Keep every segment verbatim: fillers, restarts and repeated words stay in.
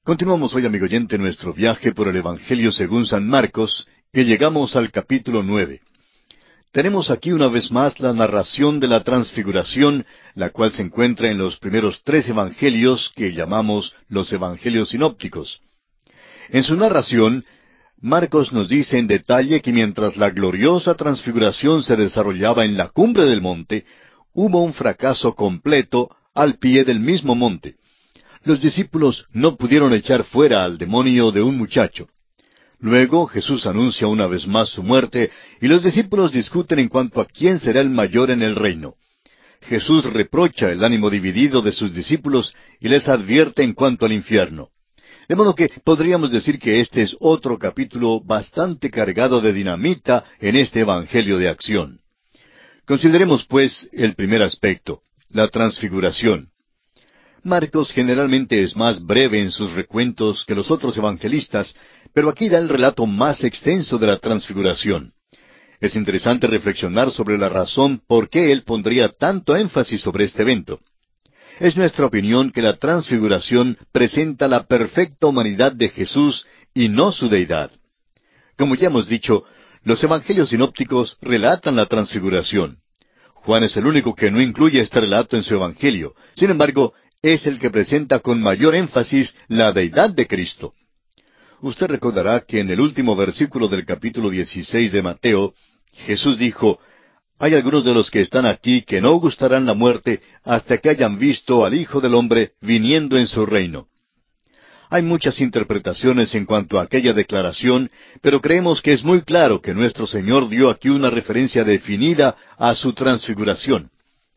Continuamos hoy, amigo oyente, nuestro viaje por el Evangelio según San Marcos, y llegamos al capítulo nueve. Tenemos aquí una vez más la narración de la transfiguración, la cual se encuentra en los primeros tres evangelios que llamamos los evangelios sinópticos. En su narración, Marcos nos dice en detalle que mientras la gloriosa transfiguración se desarrollaba en la cumbre del monte, hubo un fracaso completo al pie del mismo monte. Los discípulos no pudieron echar fuera al demonio de un muchacho. Luego Jesús anuncia una vez más su muerte, y los discípulos discuten en cuanto a quién será el mayor en el reino. Jesús reprocha el ánimo dividido de sus discípulos y les advierte en cuanto al infierno. De modo que podríamos decir que este es otro capítulo bastante cargado de dinamita en este Evangelio de acción. Consideremos, pues, el primer aspecto, la transfiguración. Marcos generalmente es más breve en sus recuentos que los otros evangelistas, pero aquí da el relato más extenso de la transfiguración. Es interesante reflexionar sobre la razón por qué él pondría tanto énfasis sobre este evento. Es nuestra opinión que la transfiguración presenta la perfecta humanidad de Jesús y no su deidad. Como ya hemos dicho, los evangelios sinópticos relatan la transfiguración. Juan es el único que no incluye este relato en su evangelio. Sin embargo, es el que presenta con mayor énfasis la deidad de Cristo. Usted recordará que en el último versículo del capítulo dieciséis de Mateo, Jesús dijo, «Hay algunos de los que están aquí que no gustarán la muerte hasta que hayan visto al Hijo del Hombre viniendo en su reino». Hay muchas interpretaciones en cuanto a aquella declaración, pero creemos que es muy claro que nuestro Señor dio aquí una referencia definida a su transfiguración.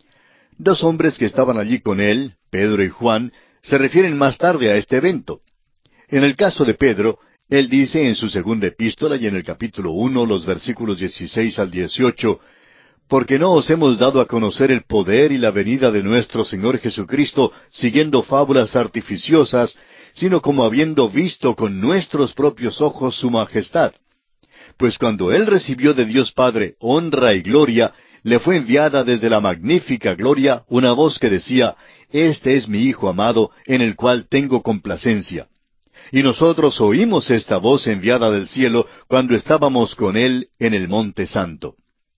Dos hombres que estaban allí con él, Pedro y Juan, se refieren más tarde a este evento. En el caso de Pedro, él dice en su segunda epístola y en el capítulo uno, los versículos dieciséis al dieciocho, «Porque no os hemos dado a conocer el poder y la venida de nuestro Señor Jesucristo siguiendo fábulas artificiosas, sino como habiendo visto con nuestros propios ojos su majestad. Pues cuando Él recibió de Dios Padre honra y gloria, le fue enviada desde la magnífica gloria una voz que decía, Este es mi Hijo amado, en el cual tengo complacencia. Y nosotros oímos esta voz enviada del cielo cuando estábamos con Él en el Monte Santo».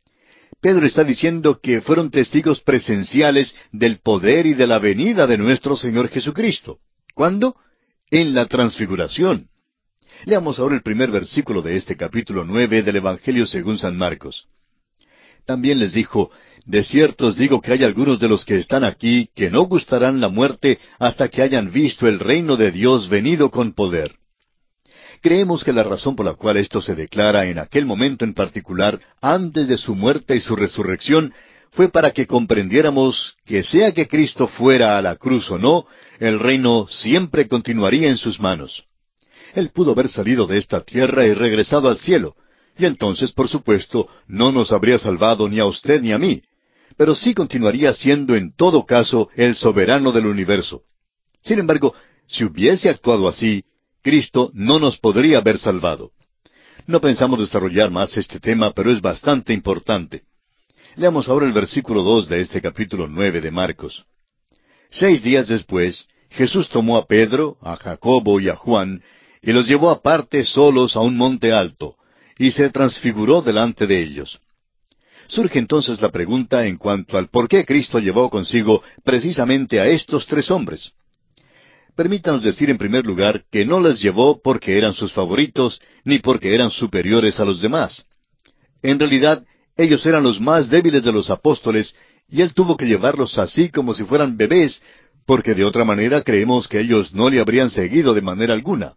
Pedro está diciendo que fueron testigos presenciales del poder y de la venida de nuestro Señor Jesucristo. ¿Cuándo? En la transfiguración. Leamos ahora el primer versículo de este capítulo nueve del Evangelio según San Marcos. También les dijo, «De cierto os digo que hay algunos de los que están aquí que no gustarán la muerte hasta que hayan visto el reino de Dios venido con poder». Creemos que la razón por la cual esto se declara en aquel momento en particular, antes de su muerte y su resurrección, fue para que comprendiéramos que sea que Cristo fuera a la cruz o no, el reino siempre continuaría en sus manos. Él pudo haber salido de esta tierra y regresado al cielo, y entonces, por supuesto, no nos habría salvado ni a usted ni a mí, pero sí continuaría siendo en todo caso el soberano del universo. Sin embargo, si hubiese actuado así, Cristo no nos podría haber salvado. No pensamos desarrollar más este tema, pero es bastante importante. Leamos ahora el versículo dos de este capítulo nueve de Marcos. Seis días después, Jesús tomó a Pedro, a Jacobo y a Juan, y los llevó aparte solos a un monte alto, y se transfiguró delante de ellos. Surge entonces la pregunta en cuanto al por qué Cristo llevó consigo precisamente a estos tres hombres. Permítanos decir en primer lugar que no les llevó porque eran sus favoritos, ni porque eran superiores a los demás. En realidad, ellos eran los más débiles de los apóstoles, y Él tuvo que llevarlos así como si fueran bebés, porque de otra manera creemos que ellos no le habrían seguido de manera alguna.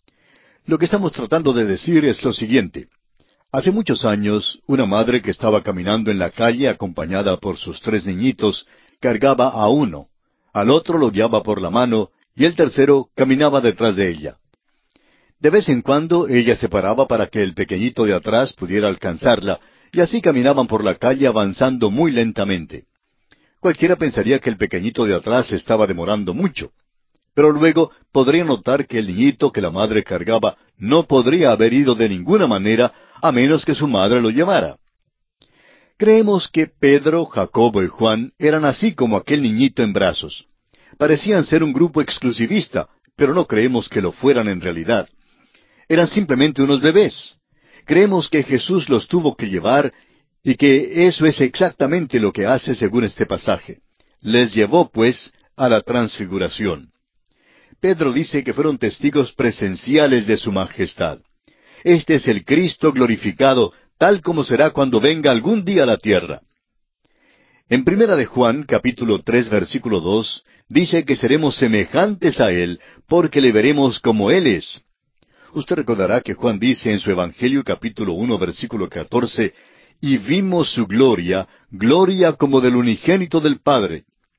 Lo que estamos tratando de decir es lo siguiente. Hace muchos años, una madre que estaba caminando en la calle acompañada por sus tres niñitos, cargaba a uno, al otro lo guiaba por la mano, y el tercero caminaba detrás de ella. De vez en cuando ella se paraba para que el pequeñito de atrás pudiera alcanzarla, y así caminaban por la calle avanzando muy lentamente. Cualquiera pensaría que el pequeñito de atrás se estaba demorando mucho. Pero luego podría notar que el niñito que la madre cargaba no podría haber ido de ninguna manera a menos que su madre lo llevara. Creemos que Pedro, Jacobo y Juan eran así como aquel niñito en brazos. Parecían ser un grupo exclusivista, pero no creemos que lo fueran en realidad. Eran simplemente unos bebés. Creemos que Jesús los tuvo que llevar y que eso es exactamente lo que hace según este pasaje. Les llevó, pues, a la transfiguración. Pedro dice que fueron testigos presenciales de su majestad. Este es el Cristo glorificado, tal como será cuando venga algún día a la tierra. En Primera de Juan, capítulo tres, versículo dos, dice que seremos semejantes a Él, porque le veremos como Él es. Usted recordará que Juan dice en su Evangelio, capítulo uno, versículo catorce, y vimos su gloria, gloria como del unigénito del Padre.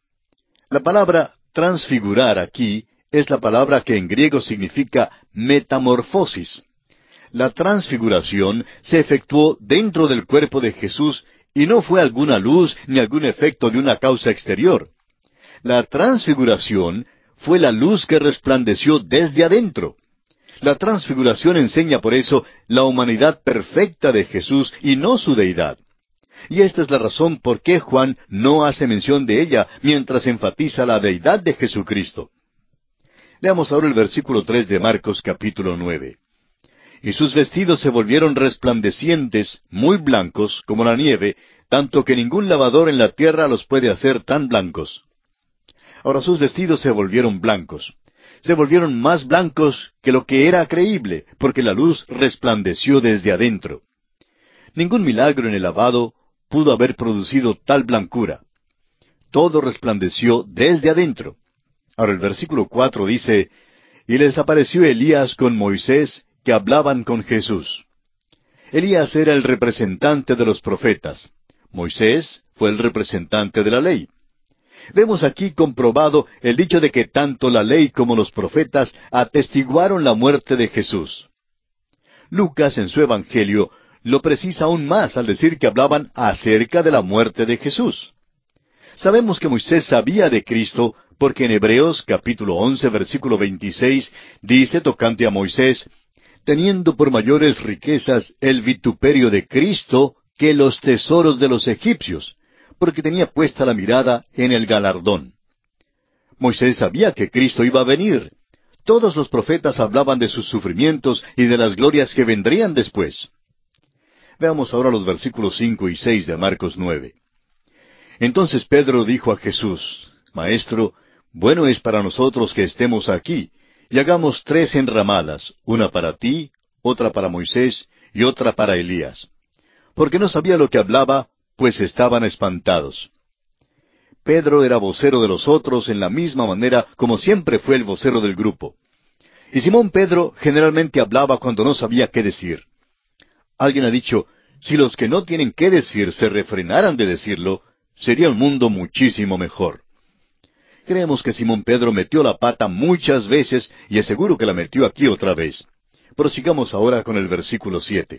La palabra transfigurar aquí es la palabra que en griego significa metamorfosis. La transfiguración se efectuó dentro del cuerpo de Jesús y no fue alguna luz ni algún efecto de una causa exterior. La transfiguración fue la luz que resplandeció desde adentro. La transfiguración enseña por eso la humanidad perfecta de Jesús y no su deidad. Y esta es la razón por qué Juan no hace mención de ella mientras enfatiza la deidad de Jesucristo. Leamos ahora el versículo tres de Marcos capítulo nueve. Y sus vestidos se volvieron resplandecientes, muy blancos, como la nieve, tanto que ningún lavador en la tierra los puede hacer tan blancos. Ahora sus vestidos se volvieron blancos. Se volvieron más blancos que lo que era creíble, porque la luz resplandeció desde adentro. Ningún milagro en el lavado pudo haber producido tal blancura. Todo resplandeció desde adentro. Ahora el versículo cuatro dice, y les apareció Elías con Moisés, que hablaban con Jesús. Elías era el representante de los profetas. Moisés fue el representante de la ley. Vemos aquí comprobado el dicho de que tanto la ley como los profetas atestiguaron la muerte de Jesús. Lucas en su Evangelio lo precisa aún más al decir que hablaban acerca de la muerte de Jesús. Sabemos que Moisés sabía de Cristo porque en Hebreos capítulo once versículo veintiséis dice tocante a Moisés, teniendo por mayores riquezas el vituperio de Cristo que los tesoros de los egipcios, porque tenía puesta la mirada en el galardón. Moisés sabía que Cristo iba a venir. Todos los profetas hablaban de sus sufrimientos y de las glorias que vendrían después. Veamos ahora los versículos cinco y seis de Marcos nueve. Entonces Pedro dijo a Jesús, Maestro, bueno es para nosotros que estemos aquí, y hagamos tres enramadas, una para ti, otra para Moisés y otra para Elías. Porque no sabía lo que hablaba, pues estaban espantados. Pedro era vocero de los otros en la misma manera como siempre fue el vocero del grupo. Y Simón Pedro generalmente hablaba cuando no sabía qué decir. Alguien ha dicho, si los que no tienen qué decir se refrenaran de decirlo, sería un mundo muchísimo mejor. Creemos que Simón Pedro metió la pata muchas veces y es seguro que la metió aquí otra vez. Prosigamos ahora con el versículo siete.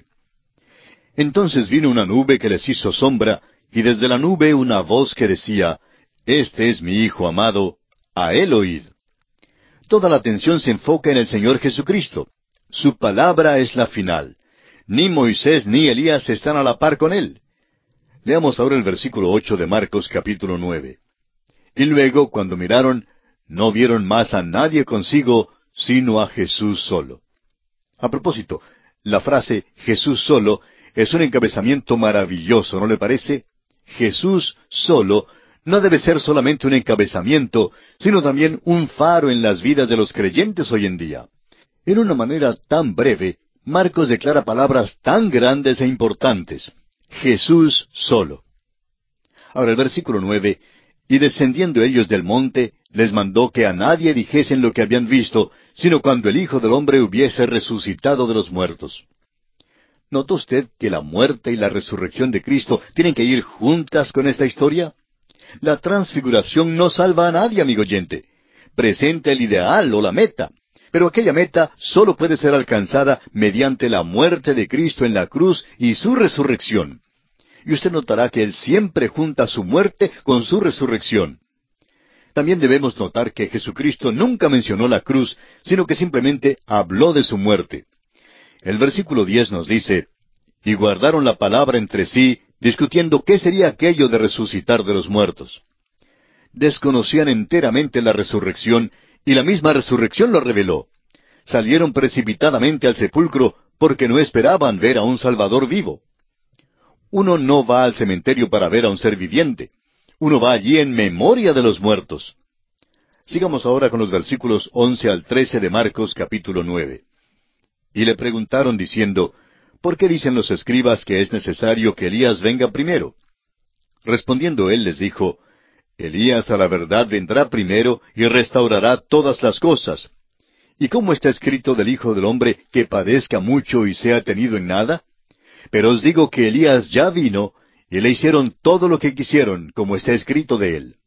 Entonces vino una nube que les hizo sombra, y desde la nube una voz que decía, Este es mi Hijo amado, a él oíd. Toda la atención se enfoca en el Señor Jesucristo. Su palabra es la final. Ni Moisés ni Elías están a la par con él. Leamos ahora el versículo ocho de Marcos capítulo nueve. Y luego, cuando miraron, no vieron más a nadie consigo, sino a Jesús solo. A propósito, la frase Jesús solo es un encabezamiento maravilloso, ¿no le parece? Jesús solo no debe ser solamente un encabezamiento, sino también un faro en las vidas de los creyentes hoy en día. En una manera tan breve, Marcos declara palabras tan grandes e importantes. Jesús solo. Ahora el versículo nueve, y descendiendo ellos del monte, les mandó que a nadie dijesen lo que habían visto, sino cuando el Hijo del Hombre hubiese resucitado de los muertos. ¿Notó usted que la muerte y la resurrección de Cristo tienen que ir juntas con esta historia? La transfiguración no salva a nadie, amigo oyente. Presenta el ideal o la meta, pero aquella meta solo puede ser alcanzada mediante la muerte de Cristo en la cruz y su resurrección. Y usted notará que Él siempre junta su muerte con su resurrección. También debemos notar que Jesucristo nunca mencionó la cruz, sino que simplemente habló de su muerte. El versículo diez nos dice, y guardaron la palabra entre sí, discutiendo qué sería aquello de resucitar de los muertos. Desconocían enteramente la resurrección Y la misma resurrección lo reveló. Salieron precipitadamente al sepulcro porque no esperaban ver a un Salvador vivo. Uno no va al cementerio para ver a un ser viviente. Uno va allí en memoria de los muertos. Sigamos ahora con los versículos once al trece de Marcos capítulo nueve. Y le preguntaron diciendo, ¿por qué dicen los escribas que es necesario que Elías venga primero? Respondiendo él les dijo, Elías a la verdad vendrá primero y restaurará todas las cosas. ¿Y cómo está escrito del Hijo del Hombre que padezca mucho y sea tenido en nada? Pero os digo que Elías ya vino, y le hicieron todo lo que quisieron, como está escrito de él.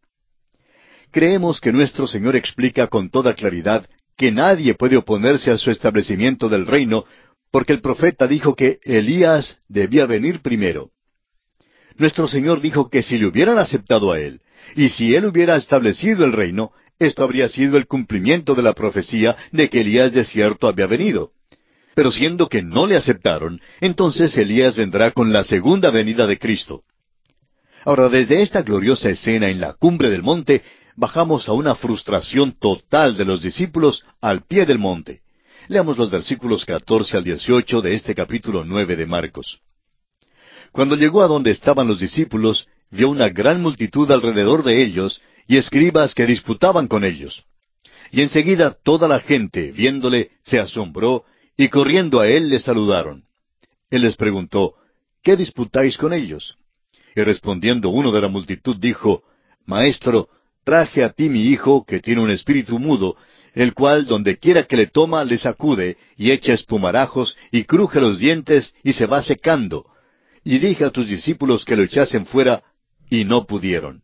Creemos que nuestro Señor explica con toda claridad que nadie puede oponerse a su establecimiento del reino, porque el profeta dijo que Elías debía venir primero. Nuestro Señor dijo que si le hubieran aceptado a Él, y si Él hubiera establecido el reino, esto habría sido el cumplimiento de la profecía de que Elías de cierto había venido. Pero siendo que no le aceptaron, entonces Elías vendrá con la segunda venida de Cristo. Ahora, desde esta gloriosa escena en la cumbre del monte, bajamos a una frustración total de los discípulos al pie del monte. Leamos los versículos catorce al dieciocho de este capítulo nueve de Marcos. Cuando llegó a donde estaban los discípulos, vio una gran multitud alrededor de ellos, y escribas que disputaban con ellos. Y enseguida toda la gente, viéndole, se asombró, y corriendo a él le saludaron. Él les preguntó, ¿qué disputáis con ellos? Y respondiendo uno de la multitud dijo, Maestro, traje a ti mi hijo, que tiene un espíritu mudo, el cual donde quiera que le toma le sacude, y echa espumarajos, y cruje los dientes, y se va secando. Y dije a tus discípulos que lo echasen fuera, y no pudieron.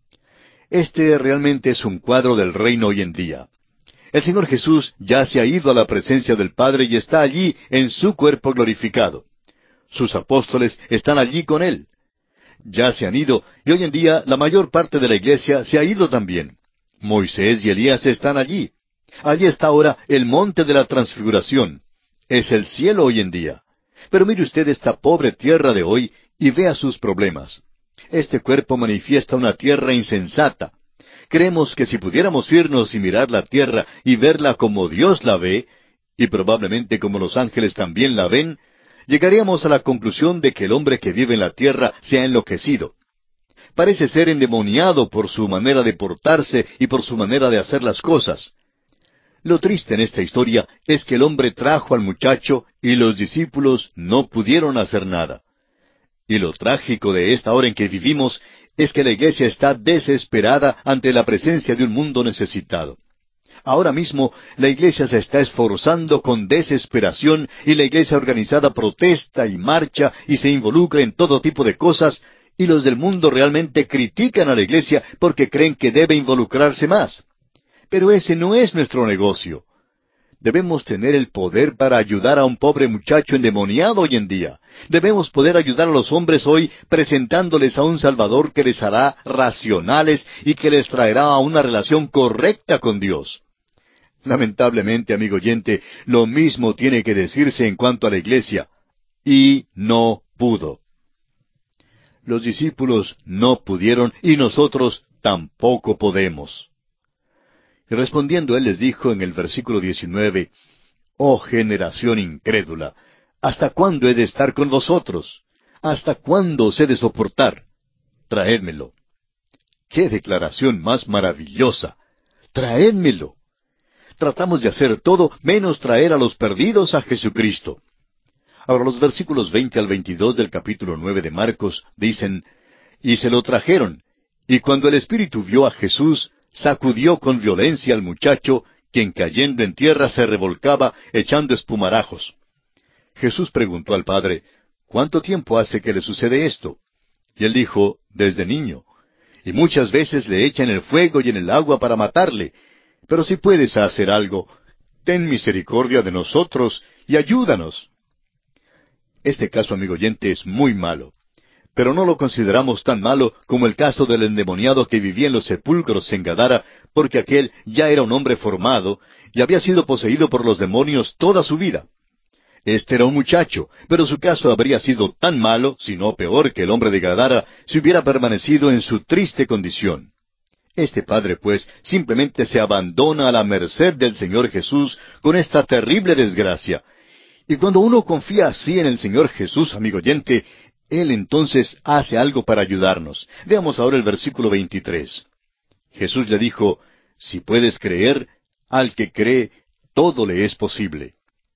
Este realmente es un cuadro del reino hoy en día. El Señor Jesús ya se ha ido a la presencia del Padre y está allí en su cuerpo glorificado. Sus apóstoles están allí con Él. Ya se han ido, y hoy en día la mayor parte de la iglesia se ha ido también. Moisés y Elías están allí. Allí está ahora el monte de la transfiguración. Es el cielo hoy en día. Pero mire usted esta pobre tierra de hoy y vea sus problemas. Este cuerpo manifiesta una tierra insensata. Creemos que si pudiéramos irnos y mirar la tierra y verla como Dios la ve, y probablemente como los ángeles también la ven, llegaríamos a la conclusión de que el hombre que vive en la tierra se ha enloquecido. Parece ser endemoniado por su manera de portarse y por su manera de hacer las cosas. Lo triste en esta historia es que el hombre trajo al muchacho y los discípulos no pudieron hacer nada. Y lo trágico de esta hora en que vivimos es que la iglesia está desesperada ante la presencia de un mundo necesitado. Ahora mismo la iglesia se está esforzando con desesperación y la iglesia organizada protesta y marcha y se involucra en todo tipo de cosas, y los del mundo realmente critican a la iglesia porque creen que debe involucrarse más. Pero ese no es nuestro negocio. Debemos tener el poder para ayudar a un pobre muchacho endemoniado hoy en día. Debemos poder ayudar a los hombres hoy presentándoles a un Salvador que les hará racionales y que les traerá a una relación correcta con Dios. Lamentablemente, amigo oyente, lo mismo tiene que decirse en cuanto a la iglesia. Y no pudo. Los discípulos no pudieron y nosotros tampoco podemos. Y respondiendo él les dijo en el versículo diecinueve, Oh generación incrédula, ¿hasta cuándo he de estar con vosotros? ¿Hasta cuándo os he de soportar? Traédmelo. ¡Qué declaración más maravillosa! ¡Traédmelo! Tratamos de hacer todo menos traer a los perdidos a Jesucristo. Ahora los versículos veinte al veintidós del capítulo nueve de Marcos dicen, Y se lo trajeron, y cuando el Espíritu vio a Jesús, sacudió con violencia al muchacho, quien cayendo en tierra se revolcaba, echando espumarajos. Jesús preguntó al padre, ¿cuánto tiempo hace que le sucede esto? Y él dijo, desde niño. Y muchas veces le echan en el fuego y en el agua para matarle. Pero si puedes hacer algo, ten misericordia de nosotros y ayúdanos. Este caso, amigo oyente, es muy malo. Pero no lo consideramos tan malo como el caso del endemoniado que vivía en los sepulcros en Gadara, porque aquel ya era un hombre formado y había sido poseído por los demonios toda su vida. Este era un muchacho, pero su caso habría sido tan malo, si no peor que el hombre de Gadara, si hubiera permanecido en su triste condición. Este padre, pues, simplemente se abandona a la merced del Señor Jesús con esta terrible desgracia. Y cuando uno confía así en el Señor Jesús, amigo oyente, Él entonces hace algo para ayudarnos. Veamos ahora el versículo veintitrés. Jesús le dijo, si puedes creer, al que cree, todo le es posible.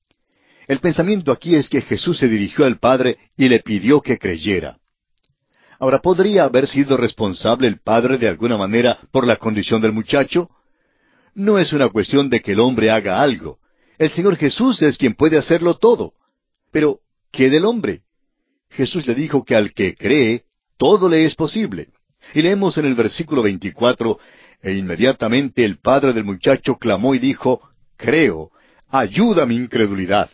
El pensamiento aquí es que Jesús se dirigió al Padre y le pidió que creyera. Ahora, ¿podría haber sido responsable el Padre de alguna manera por la condición del muchacho? No es una cuestión de que el hombre haga algo. El Señor Jesús es quien puede hacerlo todo. Pero, ¿qué del hombre? Jesús le dijo que al que cree, todo le es posible. Y leemos en el versículo veinticuatro, e inmediatamente el padre del muchacho clamó y dijo, creo, ayuda mi incredulidad.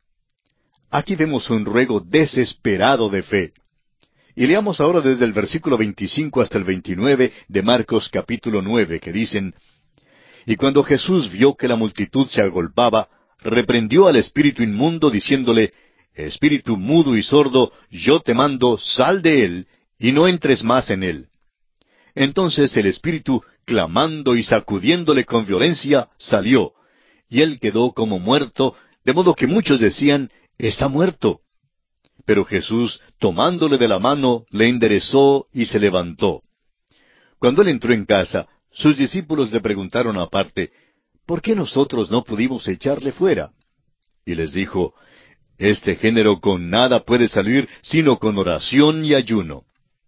Aquí vemos un ruego desesperado de fe. Y leamos ahora desde el versículo veinticinco hasta el veintinueve de Marcos capítulo nueve, que dicen, y cuando Jesús vio que la multitud se agolpaba, reprendió al espíritu inmundo, diciéndole, espíritu mudo y sordo, yo te mando, sal de él, y no entres más en él. Entonces el espíritu, clamando y sacudiéndole con violencia, salió, y él quedó como muerto, de modo que muchos decían, está muerto. Pero Jesús, tomándole de la mano, le enderezó y se levantó. Cuando él entró en casa, sus discípulos le preguntaron aparte, ¿por qué nosotros no pudimos echarle fuera? Y les dijo, este género con nada puede salir sino con oración y ayuno.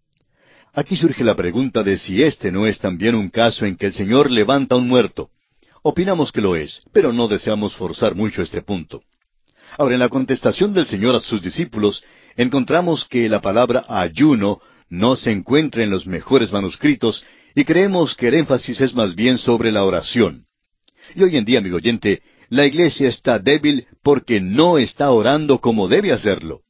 Aquí surge la pregunta de si este no es también un caso en que el Señor levanta a un muerto. Opinamos que lo es, pero no deseamos forzar mucho este punto. Ahora, en la contestación del Señor a sus discípulos, encontramos que la palabra ayuno no se encuentra en los mejores manuscritos, y creemos que el énfasis es más bien sobre la oración. Y hoy en día, amigo oyente, la iglesia está débil porque no está orando como debe hacerlo.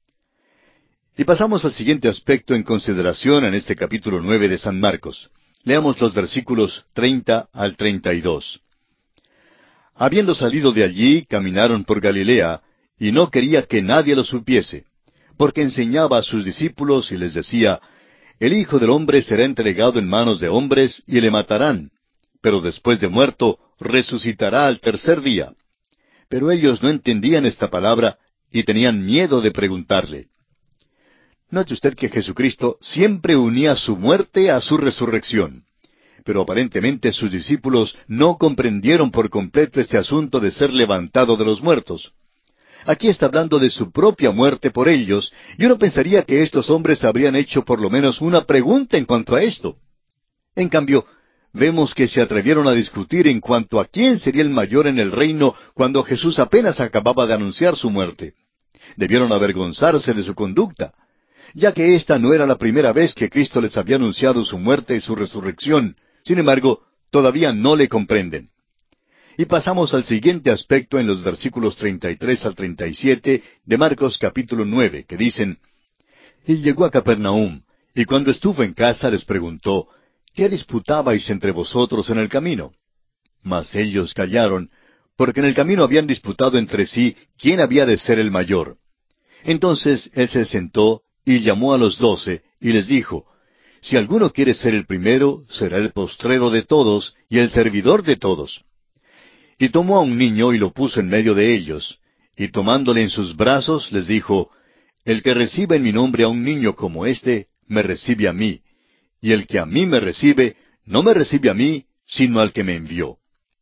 Y pasamos al siguiente aspecto en consideración en este capítulo nueve de San Marcos. Leamos los versículos treinta al treinta y dos. Habiendo salido de allí, caminaron por Galilea, y no quería que nadie lo supiese, porque enseñaba a sus discípulos y les decía, el Hijo del Hombre será entregado en manos de hombres y le matarán, pero después de muerto resucitará al tercer día. Pero ellos no entendían esta palabra y tenían miedo de preguntarle. Note usted que Jesucristo siempre unía su muerte a su resurrección. Pero aparentemente sus discípulos no comprendieron por completo este asunto de ser levantado de los muertos. Aquí está hablando de su propia muerte por ellos, y uno pensaría que estos hombres habrían hecho por lo menos una pregunta en cuanto a esto. En cambio, vemos que se atrevieron a discutir en cuanto a quién sería el mayor en el reino cuando Jesús apenas acababa de anunciar su muerte. Debieron avergonzarse de su conducta, ya que esta no era la primera vez que Cristo les había anunciado su muerte y su resurrección. Sin embargo, todavía no le comprenden. Y pasamos al siguiente aspecto en los versículos treinta y tres al treinta y siete de Marcos capítulo nueve, que dicen, y llegó a Capernaum, y cuando estuvo en casa les preguntó, ¿qué disputabais entre vosotros en el camino? Mas ellos callaron, porque en el camino habían disputado entre sí quién había de ser el mayor. Entonces él se sentó y llamó a los doce, y les dijo, si alguno quiere ser el primero, será el postrero de todos y el servidor de todos. Y tomó a un niño y lo puso en medio de ellos, y tomándole en sus brazos, les dijo, el que reciba en mi nombre a un niño como éste, me recibe a mí, y el que a mí me recibe, no me recibe a mí, sino al que me envió.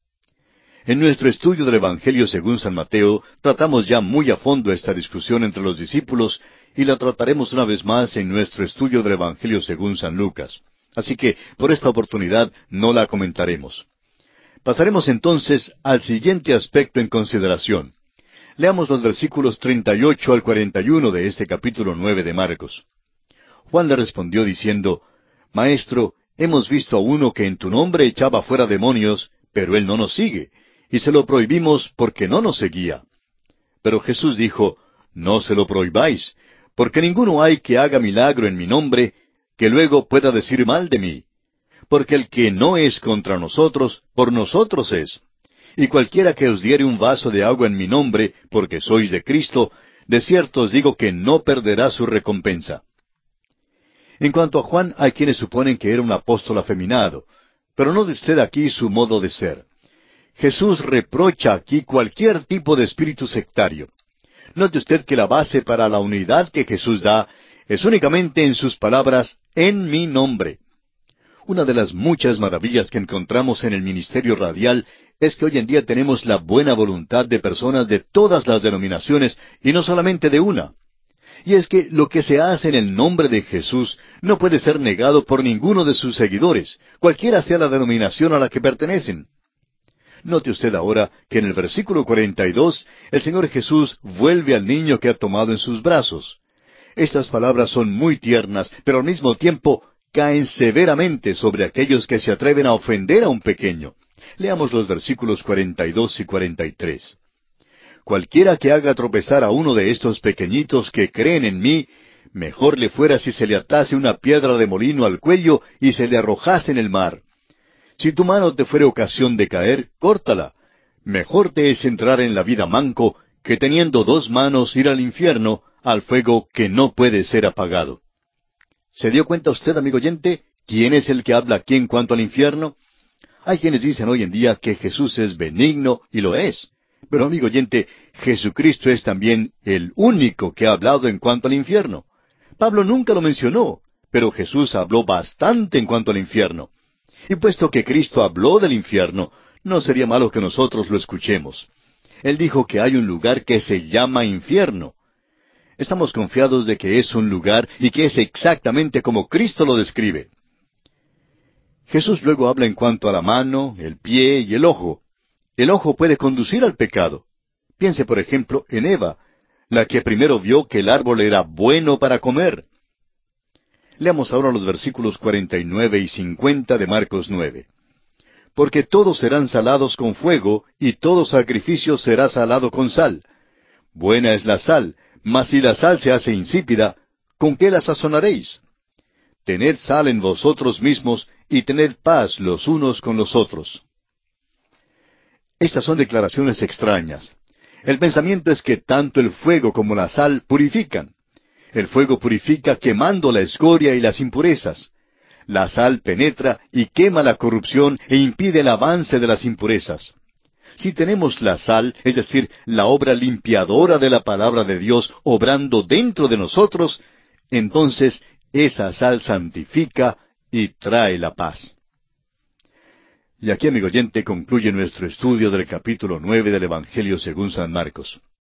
En nuestro estudio del Evangelio según San Mateo, tratamos ya muy a fondo esta discusión entre los discípulos, y la trataremos una vez más en nuestro estudio del Evangelio según San Lucas. Así que, por esta oportunidad, no la comentaremos. Pasaremos entonces al siguiente aspecto en consideración. Leamos los versículos treinta y ocho al cuarenta y uno de este capítulo nueve de Marcos. Juan le respondió diciendo, Maestro, hemos visto a uno que en tu nombre echaba fuera demonios, pero él no nos sigue, y se lo prohibimos porque no nos seguía. Pero Jesús dijo, No se lo prohibáis, porque ninguno hay que haga milagro en mi nombre, que luego pueda decir mal de mí. Porque el que no es contra nosotros, por nosotros es. Y cualquiera que os diere un vaso de agua en mi nombre, porque sois de Cristo, de cierto os digo que no perderá su recompensa. En cuanto a Juan, hay quienes suponen que era un apóstol afeminado. Pero note usted aquí su modo de ser. Jesús reprocha aquí cualquier tipo de espíritu sectario. Note usted que la base para la unidad que Jesús da es únicamente en sus palabras, en mi nombre. Una de las muchas maravillas que encontramos en el ministerio radial es que hoy en día tenemos la buena voluntad de personas de todas las denominaciones y no solamente de una. Y es que lo que se hace en el nombre de Jesús no puede ser negado por ninguno de sus seguidores, cualquiera sea la denominación a la que pertenecen. Note usted ahora que en el versículo cuarenta y dos el Señor Jesús vuelve al niño que ha tomado en sus brazos. Estas palabras son muy tiernas, pero al mismo tiempo caen severamente sobre aquellos que se atreven a ofender a un pequeño. Leamos los versículos cuarenta y dos y cuarenta y tres. Cualquiera que haga tropezar a uno de estos pequeñitos que creen en mí, mejor le fuera si se le atase una piedra de molino al cuello y se le arrojase en el mar. Si tu mano te fuere ocasión de caer, córtala. Mejor te es entrar en la vida manco, que teniendo dos manos ir al infierno, al fuego que no puede ser apagado. ¿Se dio cuenta usted, amigo oyente, quién es el que habla aquí en cuanto al infierno? Hay quienes dicen hoy en día que Jesús es benigno, y lo es. Pero, amigo oyente, Jesucristo es también el único que ha hablado en cuanto al infierno. Pablo nunca lo mencionó, pero Jesús habló bastante en cuanto al infierno. Y puesto que Cristo habló del infierno, no sería malo que nosotros lo escuchemos. Él dijo que hay un lugar que se llama infierno. Estamos confiados de que es un lugar y que es exactamente como Cristo lo describe. Jesús luego habla en cuanto a la mano, el pie y el ojo. El ojo puede conducir al pecado. Piense, por ejemplo, en Eva, la que primero vio que el árbol era bueno para comer. Leamos ahora los versículos cuarenta y nueve y cincuenta de Marcos nueve. Porque todos serán salados con fuego, y todo sacrificio será salado con sal. Buena es la sal, mas si la sal se hace insípida, ¿con qué la sazonaréis? Tened sal en vosotros mismos, y tened paz los unos con los otros. Estas son declaraciones extrañas. El pensamiento es que tanto el fuego como la sal purifican. El fuego purifica quemando la escoria y las impurezas. La sal penetra y quema la corrupción e impide el avance de las impurezas. Si tenemos la sal, es decir, la obra limpiadora de la palabra de Dios obrando dentro de nosotros, entonces esa sal santifica y trae la paz. Y aquí, amigo oyente, concluye nuestro estudio del capítulo nueve del Evangelio según San Marcos.